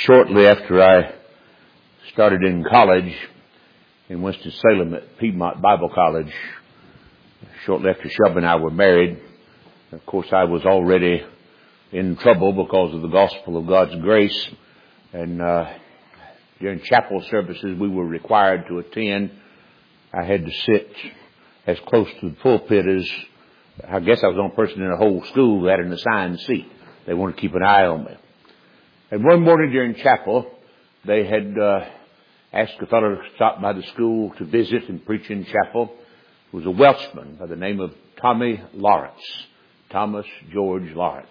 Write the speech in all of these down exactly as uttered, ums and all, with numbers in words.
Shortly after I started in college in Winston-Salem at Piedmont Bible College, shortly after Shelby and I were married, of course I was already in trouble because of the gospel of God's grace. And uh, during chapel services we were required to attend. I had to sit as close to the pulpit as, I guess I was the only person in the whole school who had an assigned seat. They wanted to keep an eye on me. And one morning during chapel, they had uh, asked a fellow to stop by the school to visit and preach in chapel. It was a Welshman by the name of Tommy Lawrence, Thomas George Lawrence.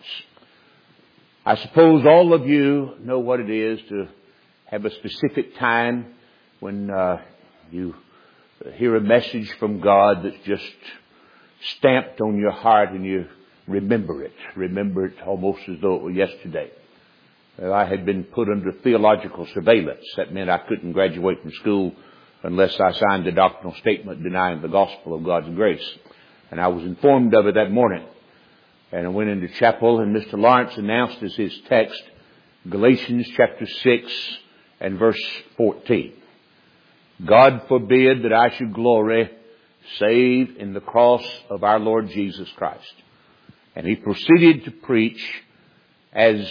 I suppose all of you know what it is to have a specific time when uh, you hear a message from God that's just stamped on your heart and you remember it. Remember it almost as though it were yesterday. I had been put under theological surveillance. That meant I couldn't graduate from school unless I signed a doctrinal statement denying the gospel of God's grace. And I was informed of it that morning. And I went into chapel, and Mister Lawrence announced as his text Galatians chapter six and verse fourteen. God forbid that I should glory save in the cross of our Lord Jesus Christ. And he proceeded to preach as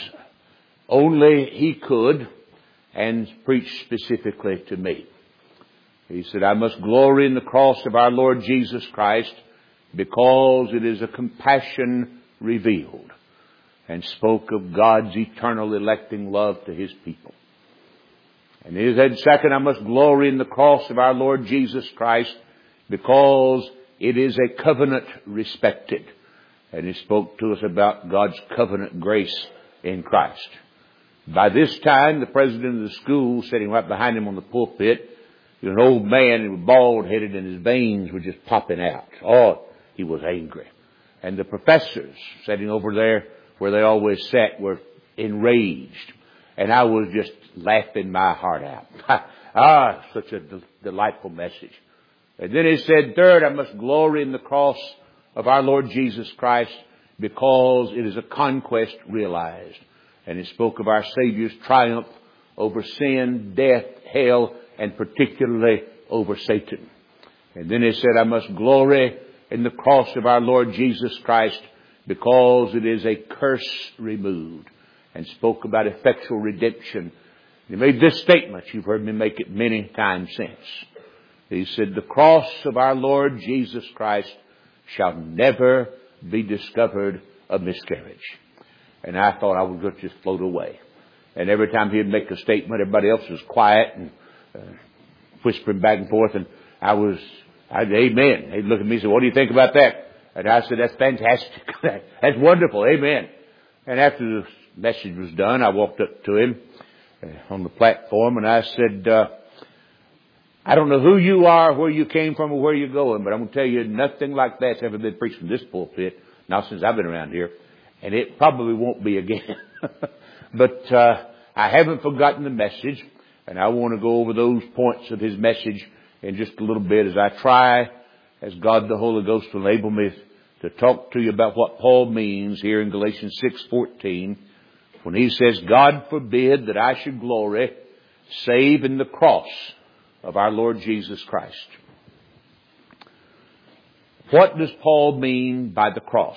only he could, and preach specifically to me. He said, I must glory in the cross of our Lord Jesus Christ because it is a compassion revealed, and spoke of God's eternal electing love to his people. And he said, second, I must glory in the cross of our Lord Jesus Christ because it is a covenant respected. And he spoke to us about God's covenant grace in Christ. By this time, the president of the school, sitting right behind him on the pulpit, he was an old man, he was bald-headed, and his veins were just popping out. Oh, he was angry. And the professors, sitting over there where they always sat, were enraged. And I was just laughing my heart out. Ah, such a de- delightful message. And then he said, third, I must glory in the cross of our Lord Jesus Christ because it is a conquest realized. And he spoke of our Savior's triumph over sin, death, hell, and particularly over Satan. And then he said, I must glory in the cross of our Lord Jesus Christ because it is a curse removed. And spoke about effectual redemption. He made this statement. You've heard me make it many times since. He said, the cross of our Lord Jesus Christ shall never be discovered a miscarriage. And I thought I was going to just float away. And every time he'd make a statement, everybody else was quiet and uh, whispering back and forth. And I was, I'd, amen. He'd look at me and say, what do you think about that? And I said, that's fantastic. That's wonderful. Amen. And after the message was done, I walked up to him uh, on the platform and I said, uh, I don't know who you are, where you came from, or where you're going, but I'm going to tell you nothing like that's ever been preached from this pulpit, not since I've been around here. And it probably won't be again. But uh, I haven't forgotten the message, and I want to go over those points of his message in just a little bit as I try, as God the Holy Ghost will enable me to talk to you about what Paul means here in Galatians six fourteen, when he says, God forbid that I should glory save in the cross of our Lord Jesus Christ. What does Paul mean by the cross?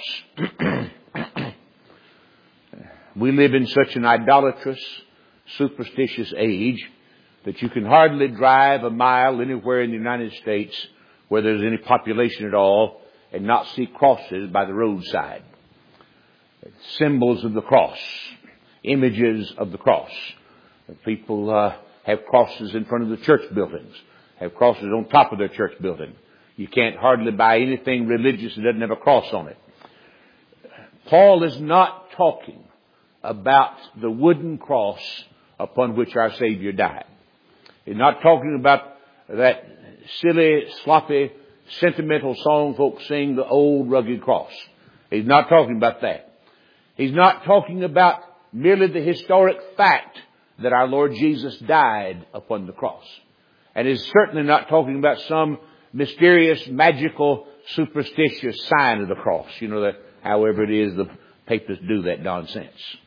We live in such an idolatrous, superstitious age that you can hardly drive a mile anywhere in the United States where there's any population at all and not see crosses by the roadside. Symbols of the cross, images of the cross. People uh, have crosses in front of the church buildings, have crosses on top of their church building. You can't hardly buy anything religious that doesn't have a cross on it. Paul is not talking about the wooden cross upon which our Savior died. He's not talking about that silly, sloppy, sentimental song folks sing, the old rugged cross. He's not talking about that. He's not talking about merely the historic fact that our Lord Jesus died upon the cross. And he's certainly not talking about some mysterious, magical, superstitious sign of the cross. You know, that however it is the papers do that nonsense.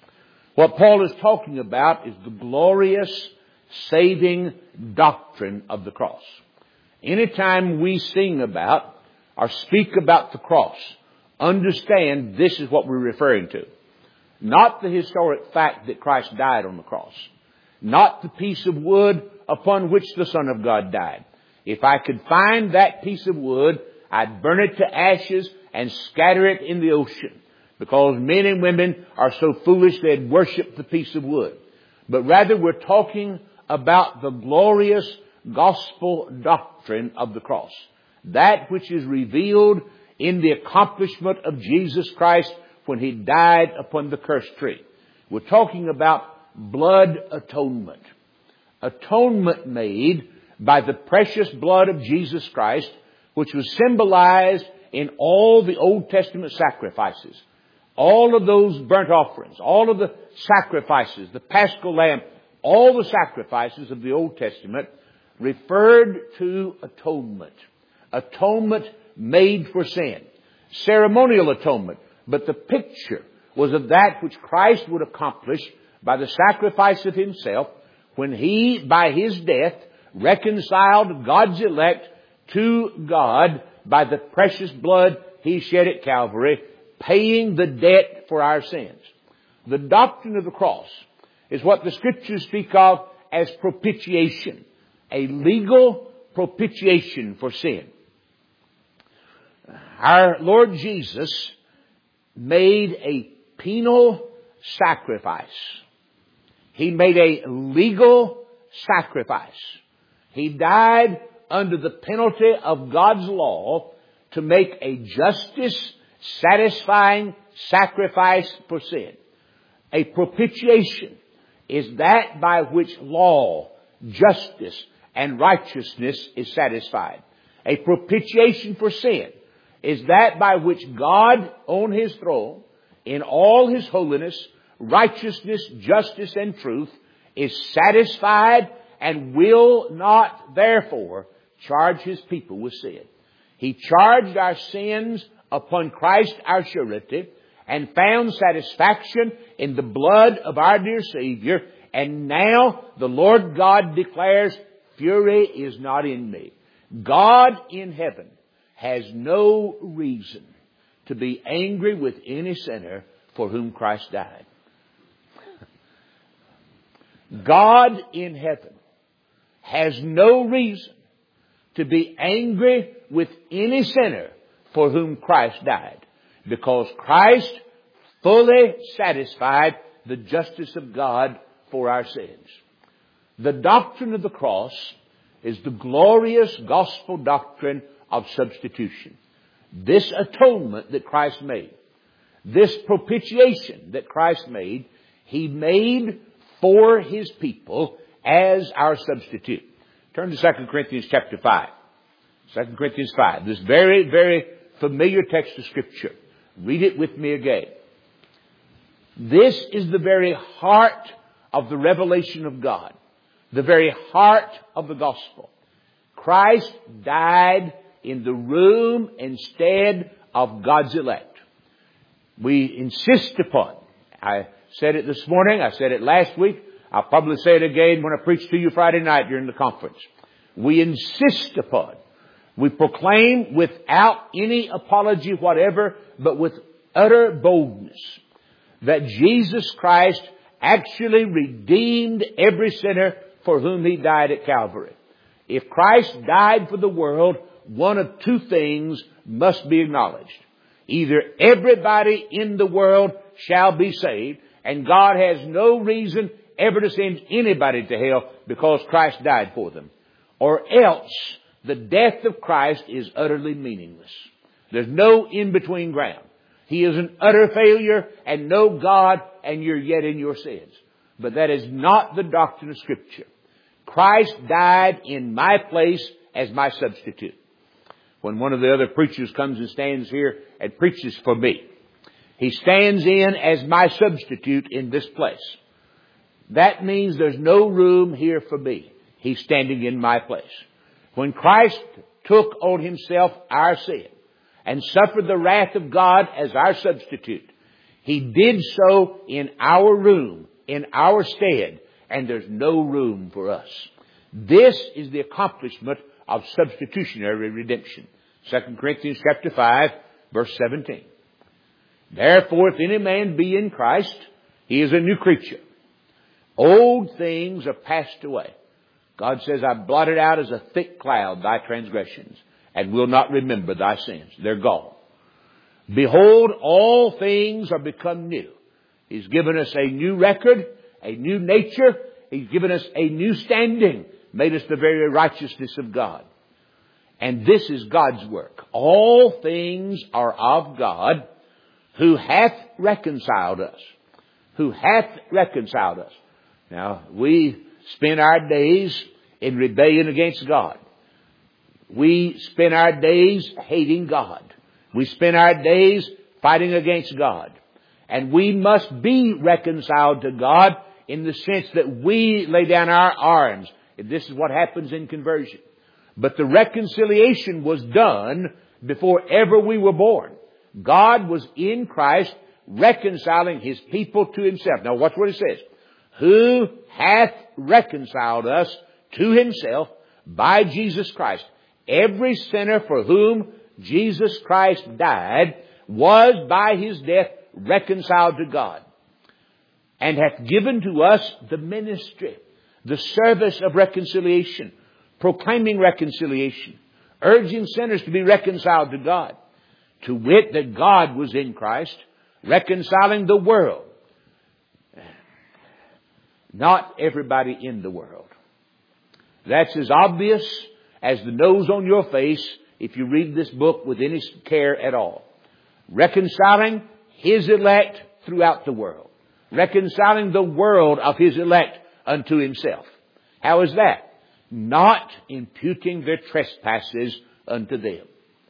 What Paul is talking about is the glorious saving doctrine of the cross. Anytime we sing about or speak about the cross, understand this is what we're referring to. Not the historic fact that Christ died on the cross. Not the piece of wood upon which the Son of God died. If I could find that piece of wood, I'd burn it to ashes and scatter it in the ocean. Because men and women are so foolish they'd worship the piece of wood. But rather we're talking about the glorious gospel doctrine of the cross. That which is revealed in the accomplishment of Jesus Christ when He died upon the cursed tree. We're talking about blood atonement. Atonement made by the precious blood of Jesus Christ, which was symbolized in all the Old Testament sacrifices. All of those burnt offerings, all of the sacrifices, the Paschal Lamb, all the sacrifices of the Old Testament referred to atonement. Atonement made for sin. Ceremonial atonement. But the picture was of that which Christ would accomplish by the sacrifice of Himself when He, by His death, reconciled God's elect to God by the precious blood He shed at Calvary, paying the debt for our sins. The doctrine of the cross is what the Scriptures speak of as propitiation, a legal propitiation for sin. Our Lord Jesus made a penal sacrifice. He made a legal sacrifice. He died under the penalty of God's law to make a justice satisfying sacrifice for sin. A propitiation is that by which law, justice, and righteousness is satisfied. A propitiation for sin is that by which God on His throne, in all His holiness, righteousness, justice, and truth, is satisfied and will not, therefore, charge His people with sin. He charged our sins upon Christ our surety and found satisfaction in the blood of our dear Savior. And now the Lord God declares, fury is not in me. God in heaven has no reason to be angry with any sinner for whom Christ died. God in heaven has no reason to be angry with any sinner for whom Christ died, because Christ fully satisfied the justice of God for our sins. The doctrine of the cross is the glorious gospel doctrine of substitution. This atonement that Christ made, this propitiation that Christ made, He made for His people as our substitute. Turn to Second Corinthians chapter five. Second Corinthians five. This very, very familiar text of Scripture. Read it with me again. This is the very heart of the revelation of God. The very heart of the gospel. Christ died in the room instead of God's elect. We insist upon, I said it this morning, I said it last week, I'll probably say it again when I preach to you Friday night during the conference. We insist upon, we proclaim without any apology whatever, but with utter boldness, that Jesus Christ actually redeemed every sinner for whom He died at Calvary. If Christ died for the world, one of two things must be acknowledged. Either everybody in the world shall be saved, and God has no reason ever to send anybody to hell because Christ died for them. Or else the death of Christ is utterly meaningless. There's no in-between ground. He is an utter failure and no God, and you're yet in your sins. But that is not the doctrine of Scripture. Christ died in my place as my substitute. When one of the other preachers comes and stands here and preaches for me, he stands in as my substitute in this place. That means there's no room here for me. He's standing in my place. When Christ took on Himself our sin and suffered the wrath of God as our substitute, He did so in our room in our stead, and there's no room for us. This is the accomplishment of substitutionary redemption. Second Corinthians chapter five, verse seventeen. Therefore, if any man be in Christ, he is a new creature. Old things are passed away. God says, I blotted out as a thick cloud thy transgressions, and will not remember thy sins. They're gone. Behold, all things are become new. He's given us a new record, a new nature. He's given us a new standing, made us the very righteousness of God. And this is God's work. All things are of God, who hath reconciled us. Who hath reconciled us. Now, we spend our days in rebellion against God. We spend our days hating God. We spend our days fighting against God. And we must be reconciled to God in the sense that we lay down our arms. And this is what happens in conversion. But the reconciliation was done before ever we were born. God was in Christ reconciling His people to Himself. Now watch what it says. Who hath reconciled us to Himself by Jesus Christ. Every sinner for whom Jesus Christ died was by His death reconciled to God, and hath given to us the ministry, the service of reconciliation, proclaiming reconciliation, urging sinners to be reconciled to God, to wit that God was in Christ, reconciling the world. Not everybody in the world. That's as obvious as the nose on your face if you read this book with any care at all. Reconciling His elect throughout the world. Reconciling the world of His elect unto Himself. How is that? Not imputing their trespasses unto them.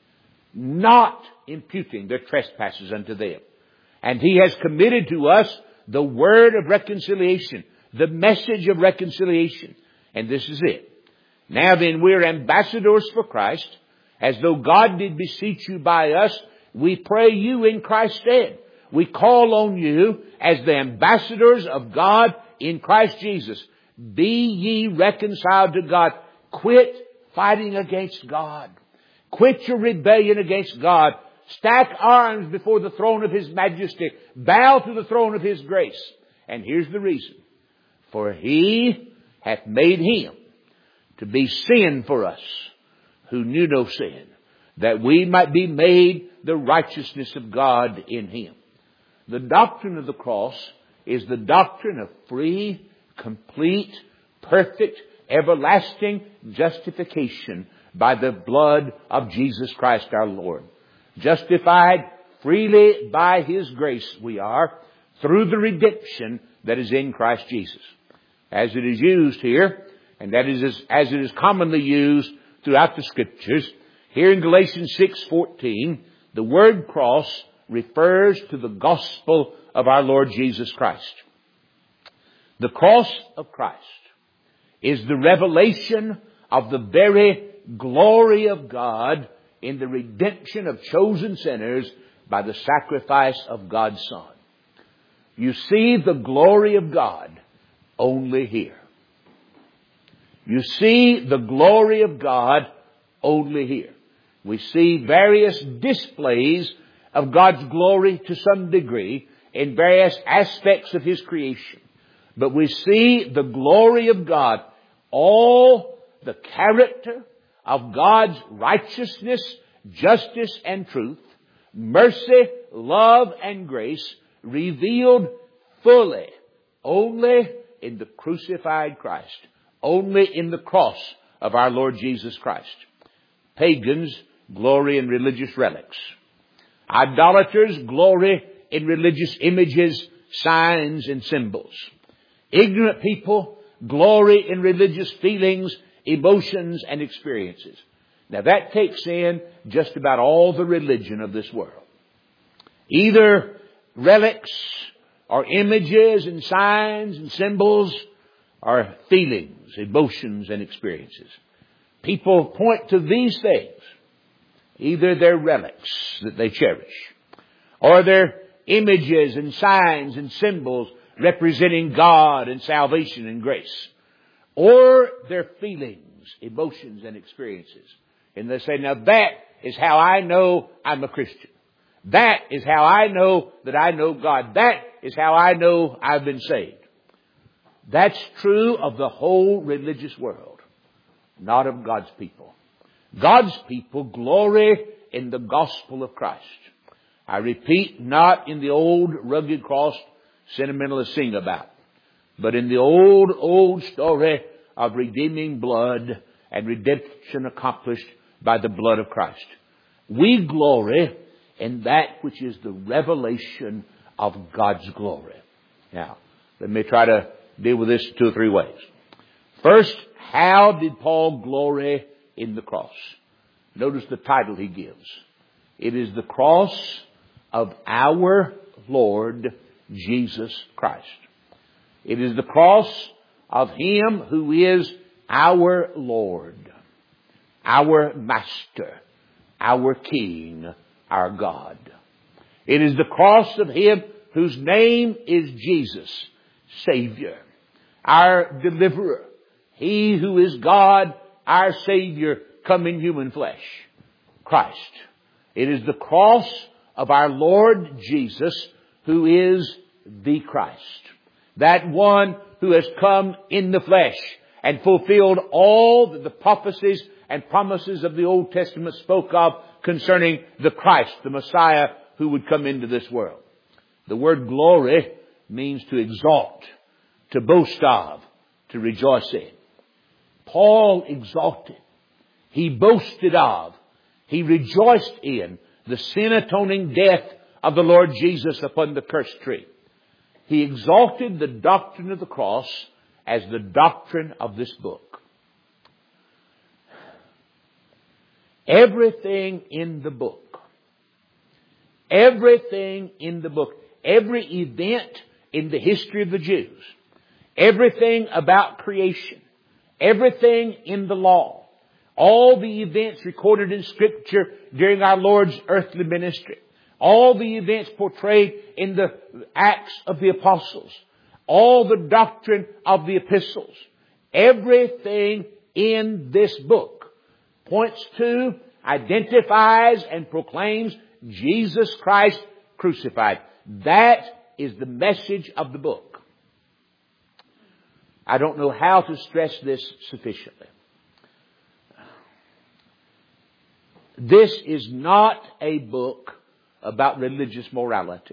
Not imputing their trespasses unto them. And He has committed to us the word of reconciliation, the message of reconciliation. And this is it. Now then, we're ambassadors for Christ, as though God did beseech you by us. We pray you in Christ's stead. We call on you as the ambassadors of God in Christ Jesus. Be ye reconciled to God. Quit fighting against God. Quit your rebellion against God. Stack arms before the throne of His majesty. Bow to the throne of His grace. And here's the reason. For He hath made Him to be sin for us, who knew no sin, that we might be made the righteousness of God in Him. The doctrine of the cross is the doctrine of free, complete, perfect, everlasting justification by the blood of Jesus Christ our Lord. Justified freely by His grace we are, through the redemption that is in Christ Jesus. As it is used here, and that is as, as it is commonly used throughout the Scriptures, here in Galatians six fourteen, the word cross refers to the gospel of our Lord Jesus Christ. The cross of Christ is the revelation of the very glory of God in the redemption of chosen sinners by the sacrifice of God's Son. You see the glory of God only here. You see the glory of God only here. We see various displays of God's glory to some degree in various aspects of His creation. But we see the glory of God, all the character of God's righteousness, justice, and truth, mercy, love, and grace revealed fully only in the crucified Christ, only in the cross of our Lord Jesus Christ. Pagans glory in religious relics. Idolaters glory in religious images, signs, and symbols. Ignorant people glory in religious feelings, emotions, and experiences. Now that takes in just about all the religion of this world. Either relics or images and signs and symbols or feelings, emotions, and experiences. People point to these things. Either their relics that they cherish, or their images and signs and symbols representing God and salvation and grace. Or their feelings, emotions, and experiences. And they say, now that is how I know I'm a Christian. That is how I know that I know God. That is how I know I've been saved. That's true of the whole religious world, not of God's people. God's people glory in the gospel of Christ. I repeat, not in the old rugged cross sentimentalists sing about, but in the old, old story of redeeming blood and redemption accomplished by the blood of Christ. We glory in that which is the revelation of God's glory. Now, let me try to deal with this two or three ways. First, how did Paul glory in the cross? Notice the title he gives. It is the cross of our Lord Jesus Christ. It is the cross of Him who is our Lord, our Master, our King, our God. It is the cross of Him whose name is Jesus, Savior, our Deliverer. He who is God, our Savior, come in human flesh, Christ. It is the cross of our Lord Jesus who is the Christ. That one who has come in the flesh and fulfilled all that the prophecies and promises of the Old Testament spoke of concerning the Christ, the Messiah who would come into this world. The word glory means to exalt, to boast of, to rejoice in. Paul exalted. He boasted of. He rejoiced in the sin-atoning death of the Lord Jesus upon the cursed tree. He exalted the doctrine of the cross as the doctrine of this book. Everything in the book, everything in the book, every event in the history of the Jews, everything about creation, everything in the law, all the events recorded in Scripture during our Lord's earthly ministry, all the events portrayed in the Acts of the Apostles, all the doctrine of the epistles, everything in this book points to, identifies, and proclaims Jesus Christ crucified. That is the message of the book. I don't know how to stress this sufficiently. This is not a book about religious morality.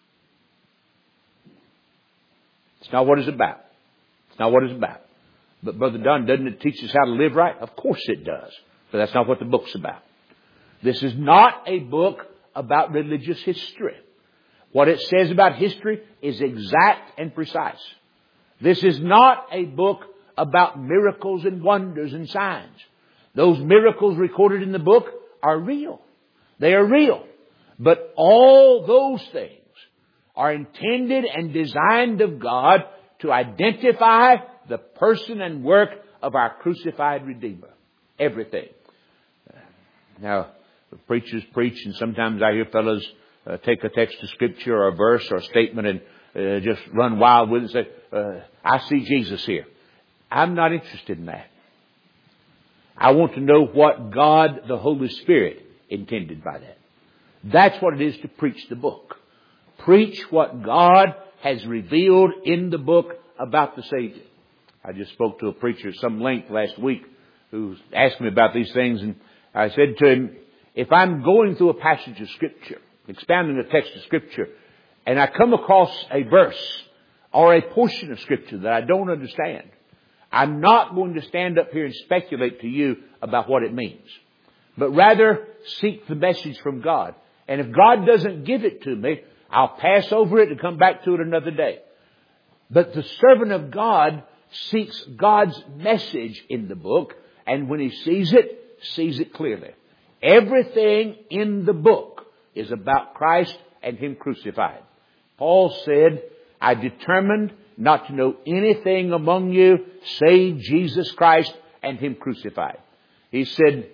It's not what it's about. It's not what it's about. But Brother Dunn, doesn't it teach us how to live right? Of course it does. But that's not what the book's about. This is not a book about religious history. What it says about history is exact and precise. This is not a book about miracles and wonders and signs. Those miracles recorded in the book are real. They are real. But all those things are intended and designed of God to identify the person and work of our crucified Redeemer. Everything. Now, preachers preach, and sometimes I hear fellows uh, take a text of Scripture or a verse or a statement and uh, just run wild with it and say, uh, I see Jesus here. I'm not interested in that. I want to know what God, the Holy Spirit, intended by that. That's what it is to preach the book. Preach what God has revealed in the book about the Savior. I just spoke to a preacher at some length last week who asked me about these things, and I said to him, if I'm going through a passage of Scripture, expounding a text of Scripture, and I come across a verse or a portion of Scripture that I don't understand, I'm not going to stand up here and speculate to you about what it means, but rather seek the message from God. And if God doesn't give it to me, I'll pass over it and come back to it another day. But the servant of God seeks God's message in the book, and when he sees it, sees it clearly. Everything in the book is about Christ and Him crucified. Paul said, I determined not to know anything among you save Jesus Christ and Him crucified. He said,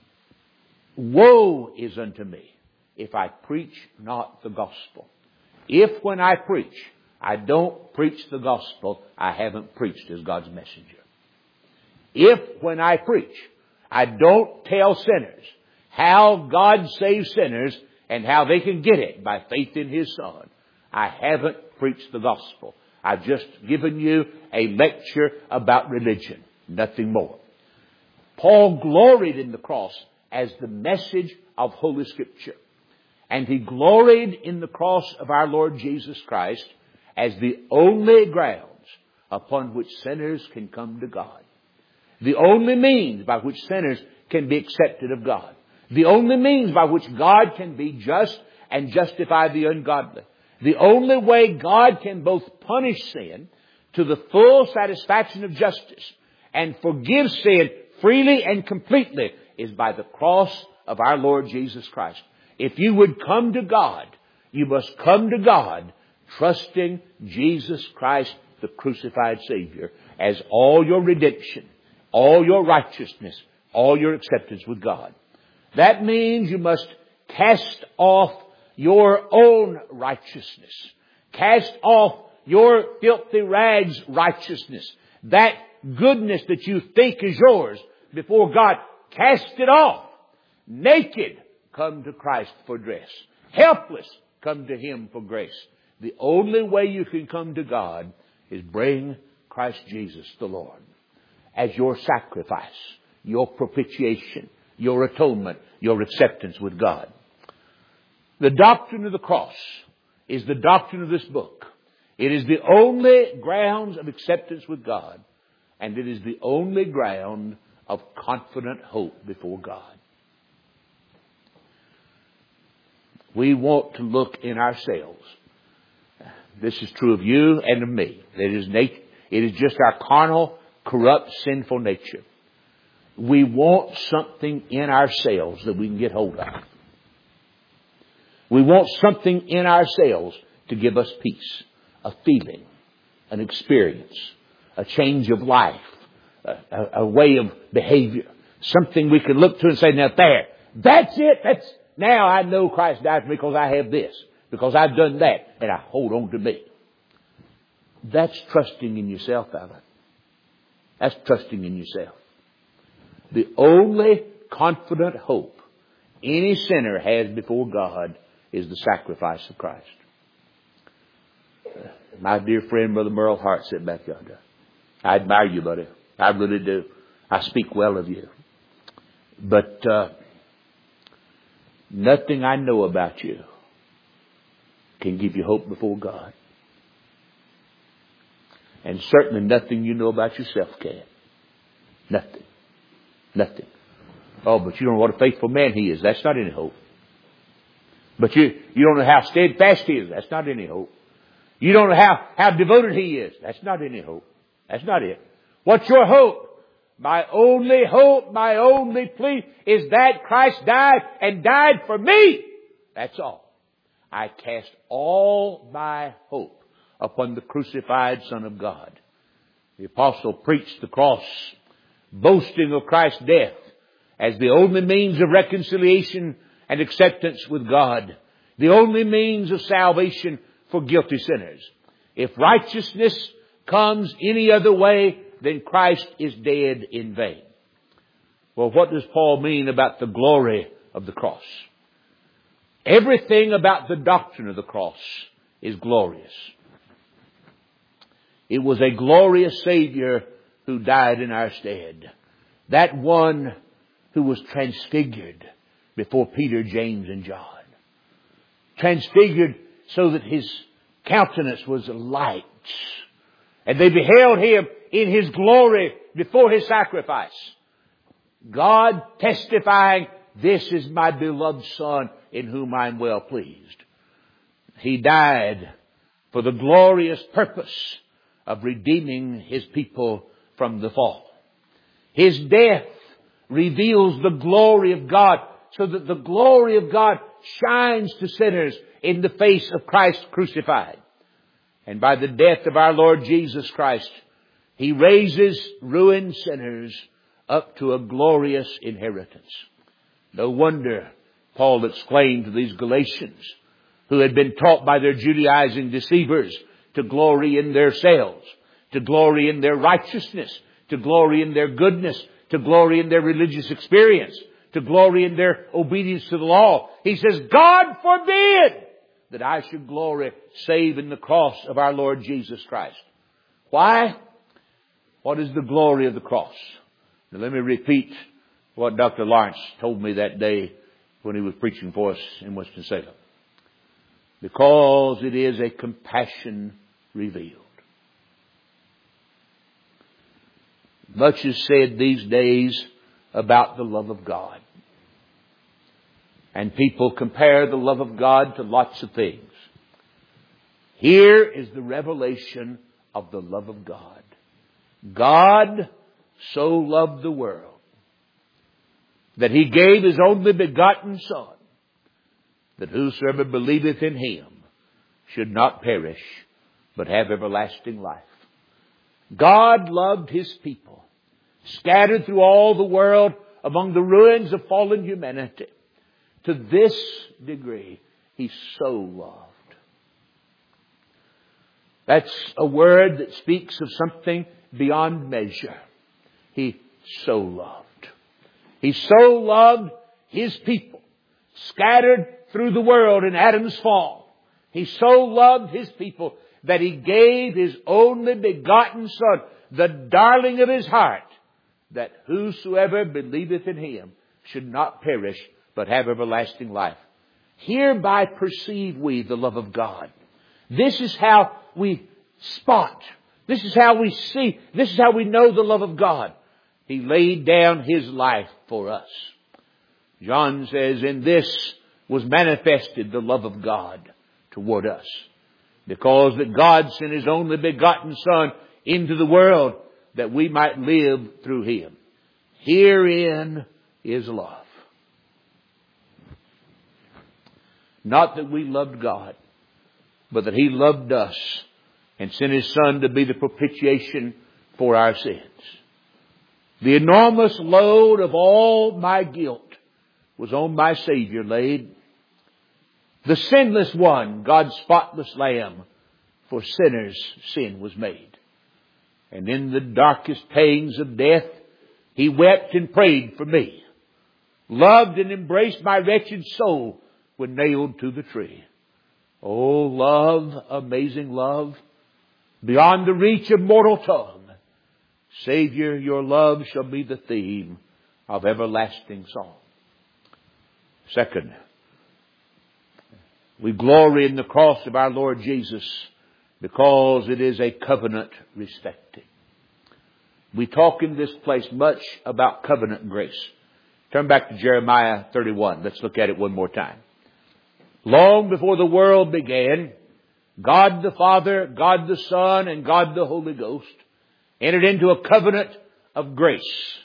woe is unto me if I preach not the gospel. If when I preach, I don't preach the gospel, I haven't preached as God's messenger. If, when I preach, I don't tell sinners how God saves sinners and how they can get it by faith in His Son, I haven't preached the gospel. I've just given you a lecture about religion, nothing more. Paul gloried in the cross as the message of Holy Scripture. And he gloried in the cross of our Lord Jesus Christ as the only grounds upon which sinners can come to God. The only means by which sinners can be accepted of God. The only means by which God can be just and justify the ungodly. The only way God can both punish sin to the full satisfaction of justice and forgive sin freely and completely is by the cross of our Lord Jesus Christ. If you would come to God, you must come to God trusting Jesus Christ, the crucified Savior, as all your redemption, all your righteousness, all your acceptance with God. That means you must cast off your own righteousness. Cast off your filthy rags righteousness. That goodness that you think is yours before God. Cast it off. Naked, come to Christ for dress. Helpless, come to Him for grace. The only way you can come to God is bring Christ Jesus the Lord as your sacrifice, your propitiation, your atonement, your acceptance with God. The doctrine of the cross is the doctrine of this book. It is the only grounds of acceptance with God, and it is the only ground of confident hope before God. We want to look in ourselves. This is true of you and of me. It is, nat- it is just our carnal, corrupt, sinful nature. We want something in ourselves that we can get hold of. We want something in ourselves to give us peace, a feeling, an experience, a change of life, a, a, a way of behavior. Something we can look to and say, now there, that's it. That's now I know Christ died for me because I have this, because I've done that, and I hold on to me. That's trusting in yourself, Alan. That's trusting in yourself. The only confident hope any sinner has before God is the sacrifice of Christ. My dear friend, Brother Merle Hart, sitting back yonder. I admire you, buddy. I really do. I speak well of you. But uh, nothing I know about you can give you hope before God. And certainly nothing you know about yourself can. Nothing. Nothing. Oh, but you don't know what a faithful man he is. That's not any hope. But you, you don't know how steadfast he is. That's not any hope. You don't know how, how devoted he is. That's not any hope. That's not it. What's your hope? My only hope, my only plea is that Christ died and died for me. That's all. I cast all my hope upon the crucified Son of God. The apostle preached the cross, boasting of Christ's death as the only means of reconciliation and acceptance with God, the only means of salvation for guilty sinners. If righteousness comes any other way, then Christ is dead in vain. Well, what does Paul mean about the glory of the cross? Everything about the doctrine of the cross is glorious. It was a glorious Savior who died in our stead. That one who was transfigured before Peter, James, and John. Transfigured so that his countenance was light. And they beheld him in his glory before his sacrifice. God testifying, this is my beloved Son in whom I am well pleased. He died for the glorious purpose of redeeming His people from the fall. His death reveals the glory of God, so that the glory of God shines to sinners in the face of Christ crucified. And by the death of our Lord Jesus Christ, He raises ruined sinners up to a glorious inheritance. No wonder Paul exclaimed to these Galatians, who had been taught by their Judaizing deceivers to glory in themselves, to glory in their righteousness, to glory in their goodness, to glory in their religious experience, to glory in their obedience to the law. He says, God forbid that I should glory save in the cross of our Lord Jesus Christ. Why? What is the glory of the cross? Now let me repeat what Doctor Lawrence told me that day when he was preaching for us in Winston-Salem. Because it is a compassion revealed. Much is said these days about the love of God. And people compare the love of God to lots of things. Here is the revelation of the love of God. God so loved the world that He gave His only begotten Son, that whosoever believeth in Him should not perish, but have everlasting life. God loved His people, scattered through all the world among the ruins of fallen humanity. To this degree, He so loved. That's a word that speaks of something beyond measure. He so loved. He so loved His people, scattered through the world in Adam's fall. He so loved His people that He gave His only begotten Son, the darling of His heart, that whosoever believeth in Him should not perish, but have everlasting life. Hereby perceive we the love of God. This is how we spot. This is how we see. This is how we know the love of God. He laid down His life for us. John says, in this was manifested the love of God toward us, because that God sent His only begotten Son into the world that we might live through Him. Herein is love. Not that we loved God, but that He loved us and sent His Son to be the propitiation for our sins. The enormous load of all my guilt was on my Savior laid. The sinless one, God's spotless Lamb, for sinners sin was made. And in the darkest pangs of death, He wept and prayed for me, loved and embraced my wretched soul when nailed to the tree. Oh, love, amazing love, beyond the reach of mortal tongue. Savior, your love shall be the theme of everlasting song. Second, we glory in the cross of our Lord Jesus because it is a covenant respecting. We talk in this place much about covenant grace. Turn back to Jeremiah thirty-one. Let's look at it one more time. Long before the world began, God the Father, God the Son, and God the Holy Ghost entered into a covenant of grace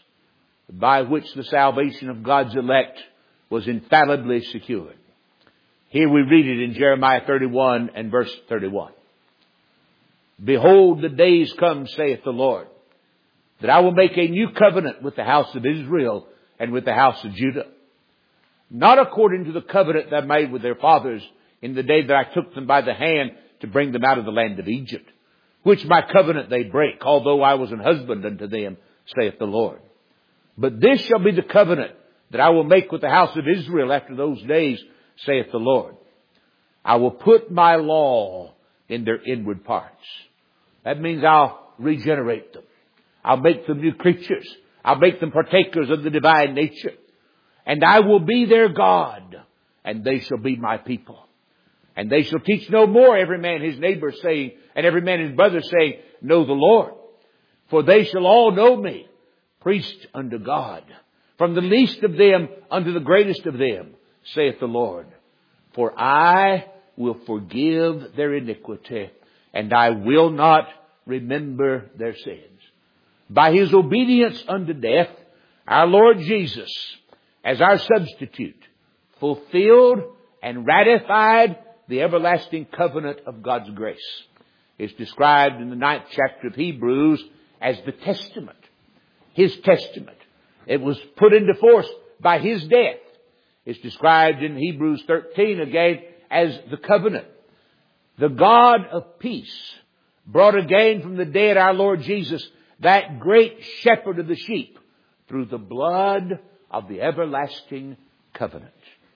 by which the salvation of God's elect was infallibly secured. Here we read it in Jeremiah thirty-one and verse thirty-one. Behold, the days come, saith the Lord, that I will make a new covenant with the house of Israel and with the house of Judah. Not according to the covenant that I made with their fathers in the day that I took them by the hand to bring them out of the land of Egypt, which my covenant they break, although I was an husband unto them, saith the Lord. But this shall be the covenant that I will make with the house of Israel after those days, saith the Lord. I will put my law in their inward parts. That means I'll regenerate them. I'll make them new creatures. I'll make them partakers of the divine nature. And I will be their God, and they shall be my people. And they shall teach no more every man his neighbor saying, and every man his brother saying, know the Lord. For they shall all know me, priest unto God, from the least of them unto the greatest of them, saith the Lord. For I will forgive their iniquity, and I will not remember their sins. By His obedience unto death, our Lord Jesus, as our substitute, fulfilled and ratified the everlasting covenant of God's grace. It's described in the ninth chapter of Hebrews as the testament. His testament. It was put into force by His death. It's described in Hebrews thirteen again as the covenant. The God of peace brought again from the dead our Lord Jesus, that great shepherd of the sheep, through the blood of the everlasting covenant.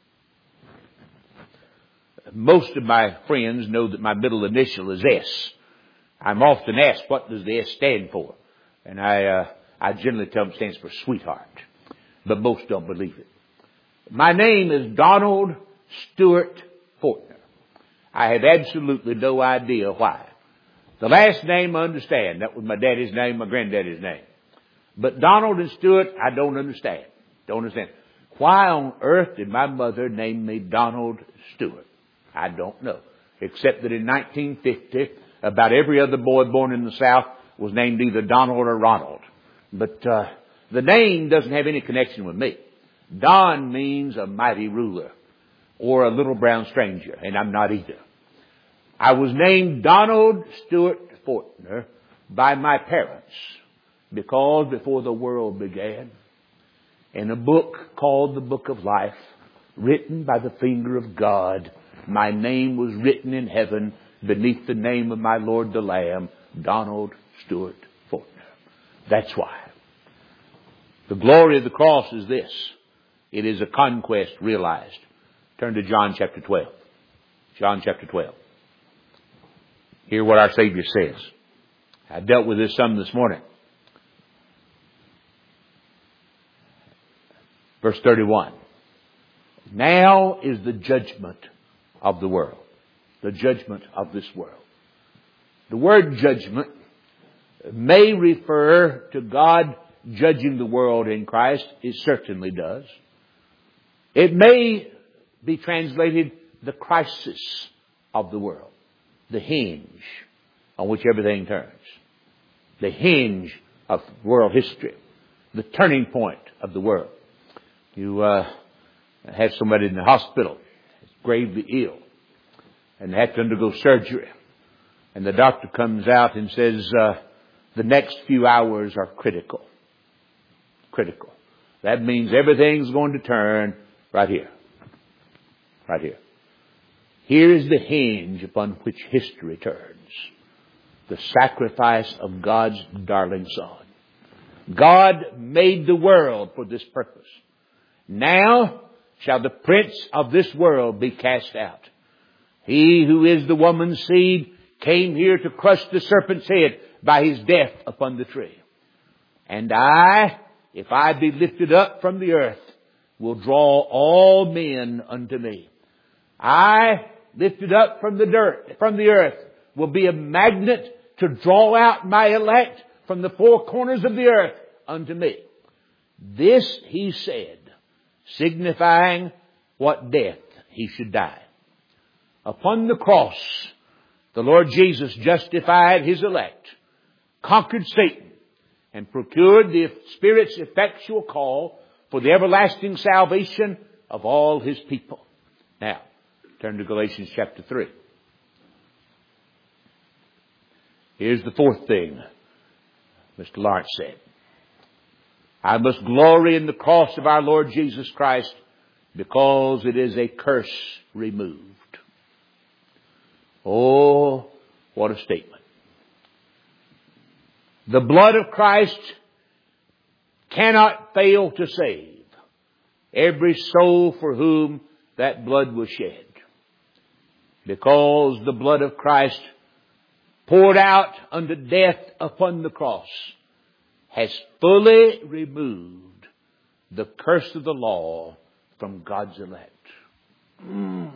Most of my friends know that my middle initial is S. I'm often asked, what does the S stand for? And I, uh, I generally tell them it stands for sweetheart. But most don't believe it. My name is Donald Stewart Fortner. I have absolutely no idea why. The last name I understand. That was my daddy's name, my granddaddy's name. But Donald and Stewart, I don't understand. Don't understand. Why on earth did my mother name me Donald Stewart? I don't know. Except that in nineteen fifty, about every other boy born in the South was named either Donald or Ronald. But uh, the name doesn't have any connection with me. Don means a mighty ruler or a little brown stranger, and I'm not either. I was named Donald Stewart Fortner by my parents because before the world began, in a book called the Book of Life, written by the finger of God, my name was written in heaven beneath the name of my Lord the Lamb, Donald Stewart Fortner. That's why. The glory of the cross is this. It is a conquest realized. Turn to John chapter twelve. John chapter twelve. Hear what our Savior says. I dealt with this some this morning. Verse thirty-one. Now is the judgment of the world. The judgment of this world. The word judgment may refer to God judging the world in Christ. It certainly does. It may be translated the crisis of the world. The hinge on which everything turns. The hinge of world history. The turning point of the world. You uh, have somebody in the hospital, gravely ill, and they have to undergo surgery. And the doctor comes out and says, uh, the next few hours are critical. Critical. That means everything's going to turn right here. Right here. Here is the hinge upon which history turns. The sacrifice of God's darling Son. God made the world for this purpose. Now shall the prince of this world be cast out. He who is the woman's seed came here to crush the serpent's head by his death upon the tree. And I, if I be lifted up from the earth, will draw all men unto me. I, lifted up from the dirt, from the earth, will be a magnet to draw out my elect from the four corners of the earth unto me. This he said, signifying what death he should die. Upon the cross, the Lord Jesus justified his elect, conquered Satan, and procured the Spirit's effectual call for the everlasting salvation of all his people. Now, turn to Galatians chapter three. Here's the fourth thing Mister Lawrence said. I must glory in the cross of our Lord Jesus Christ because it is a curse removed. Oh, what a statement. The blood of Christ cannot fail to save every soul for whom that blood was shed. Because the blood of Christ poured out unto death upon the cross has fully removed the curse of the law from God's elect. Mm.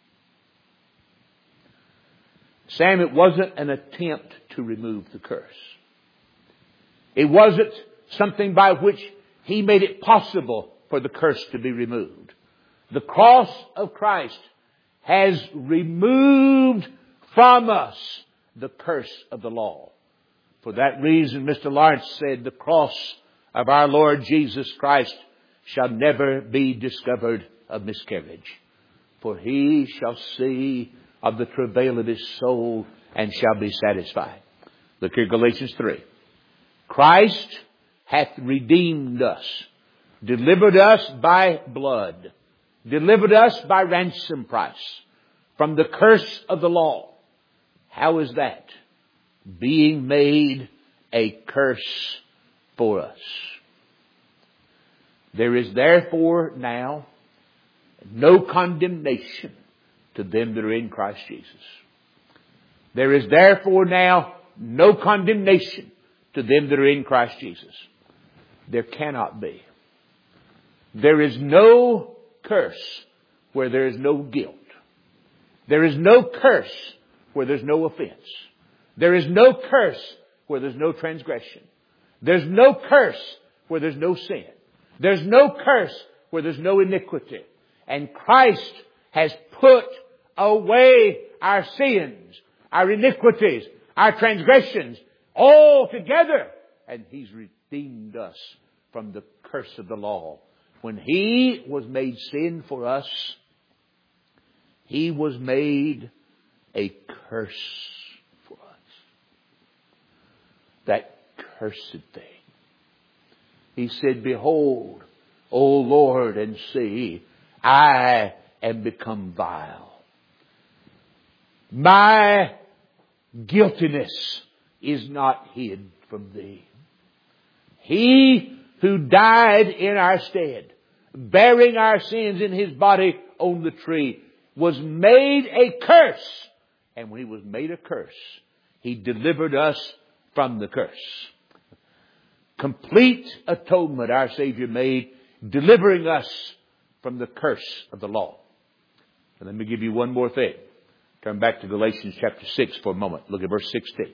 Sam, it wasn't an attempt to remove the curse. It wasn't something by which he made it possible for the curse to be removed. The cross of Christ has removed from us the curse of the law. For that reason, Mister Lawrence said, the cross of our Lord Jesus Christ shall never be discovered of miscarriage. For he shall see of the travail of his soul and shall be satisfied. Look here, Galatians three. Christ hath redeemed us, delivered us by blood, delivered us by ransom price from the curse of the law, How is that? Being made a curse for us. There is therefore now no condemnation to them that are in Christ Jesus. There is therefore now no condemnation to them that are in Christ Jesus. There cannot be. There is no curse where there is no guilt. There is no curse where there's no offense. There is no curse where there's no transgression. There's no curse where there's no sin. There's no curse where there's no iniquity. And Christ has put away our sins, our iniquities, our transgressions, all together. And He's redeemed us from the curse of the law. When He was made sin for us, He was made a curse for us. That cursed thing. He said, behold, O Lord, and see, I am become vile. My guiltiness is not hid from Thee. He who died in our stead, bearing our sins in His body on the tree, was made a curse. And when He was made a curse, He delivered us from the curse. Complete atonement our Savior made, delivering us from the curse of the law. And let me give you one more thing. Turn back to Galatians chapter six for a moment. Look at verse sixteen.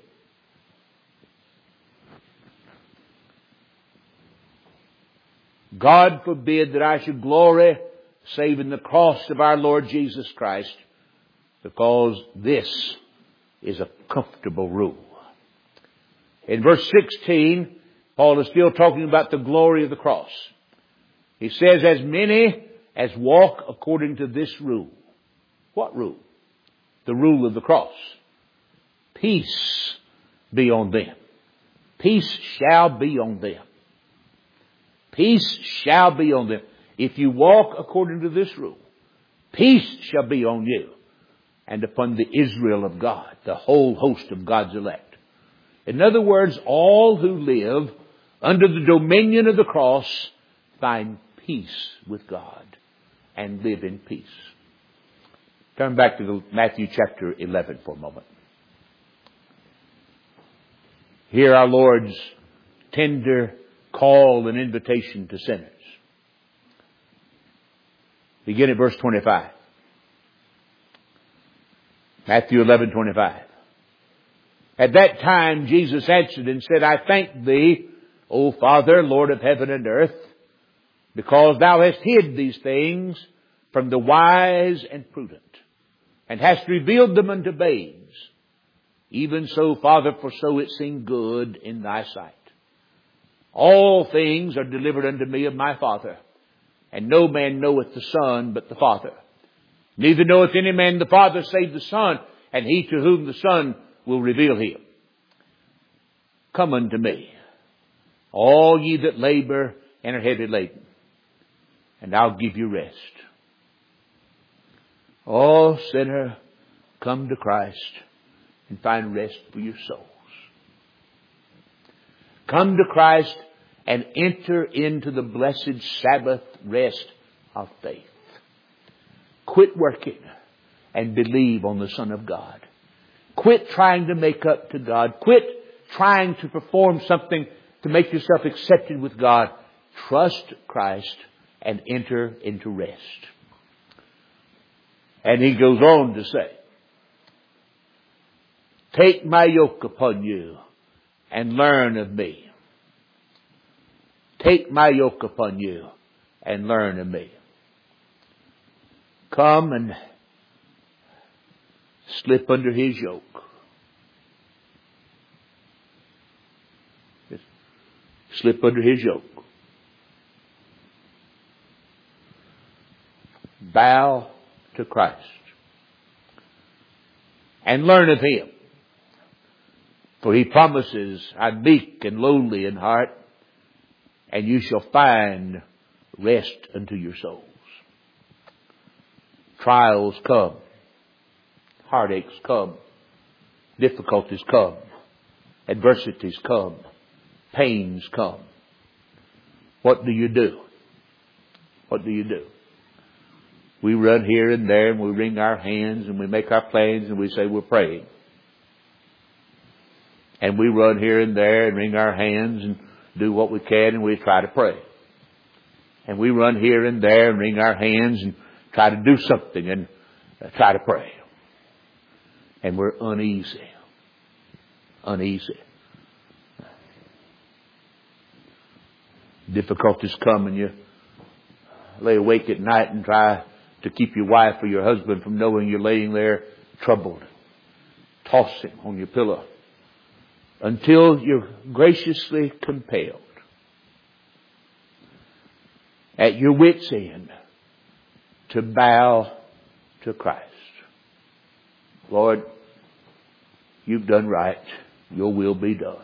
God forbid that I should glory save in the cross of our Lord Jesus Christ, because this is a comfortable rule. In verse sixteen, Paul is still talking about the glory of the cross. He says, as many as walk according to this rule. What rule? The rule of the cross. Peace be on them. Peace shall be on them. Peace shall be on them. If you walk according to this rule, peace shall be on you and upon the Israel of God, the whole host of God's elect. In other words, all who live under the dominion of the cross find peace with God and live in peace. Turn back to Matthew chapter eleven for a moment. Hear our Lord's tender call and invitation to sinners. Begin at verse twenty-five. Matthew eleven twenty-five. At that time Jesus answered and said, I thank Thee, O Father, Lord of heaven and earth, because Thou hast hid these things from the wise and prudent, and hast revealed them unto babes. Even so, Father, for so it seemed good in Thy sight. All things are delivered unto me of my Father, and no man knoweth the Son but the Father. Neither knoweth any man the Father save the Son, and he to whom the Son will reveal Him. Come unto me, all ye that labor and are heavy laden, and I'll give you rest. Oh, sinner, come to Christ and find rest for your souls. Come to Christ and enter into the blessed Sabbath rest of faith. Quit working and believe on the Son of God. Quit trying to make up to God. Quit trying to perform something to make yourself accepted with God. Trust Christ and enter into rest. And He goes on to say, take my yoke upon you and learn of me. Take my yoke upon you and learn of me. Come and slip under His yoke. Just slip under His yoke. Bow to Christ and learn of Him. For He promises, I'm meek and lowly in heart, and you shall find rest unto your souls. Trials come. Heartaches come. Difficulties come. Adversities come. Pains come. What do you do? What do you do? We run here and there and we wring our hands and we make our plans and we say we're praying. And we run here and there and wring our hands and do what we can and we try to pray. And we run here and there and wring our hands and try to do something and try to pray. And we're uneasy. Uneasy. Difficulties come and you lay awake at night and try to keep your wife or your husband from knowing you're laying there troubled, tossing on your pillow, until you're graciously compelled at your wit's end to bow to Christ. Lord, you've done right. Your will be done.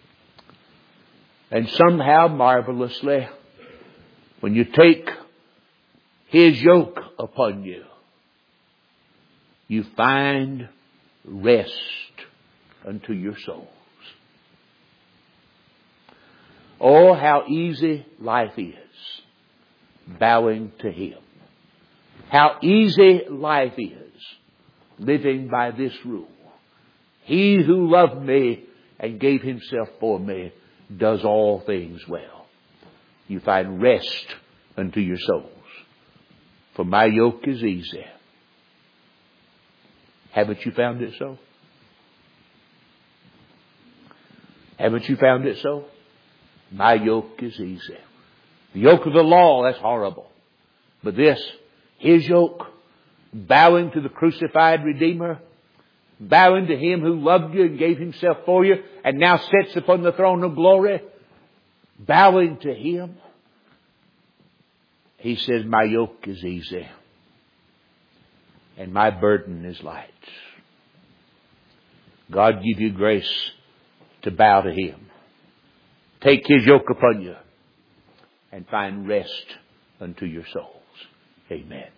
And somehow, marvelously, when you take His yoke upon you, you find rest unto your souls. Oh, how easy life is, bowing to Him. How easy life is, living by this rule. He who loved me and gave Himself for me does all things well. You find rest unto your souls. For my yoke is easy. Haven't you found it so? Haven't you found it so? My yoke is easy. The yoke of the law, that's horrible. But this, His yoke, bowing to the crucified Redeemer, bowing to Him who loved you and gave Himself for you and now sits upon the throne of glory, bowing to Him. He says, my yoke is easy and my burden is light. God give you grace to bow to Him. Take His yoke upon you and find rest unto your souls. Amen.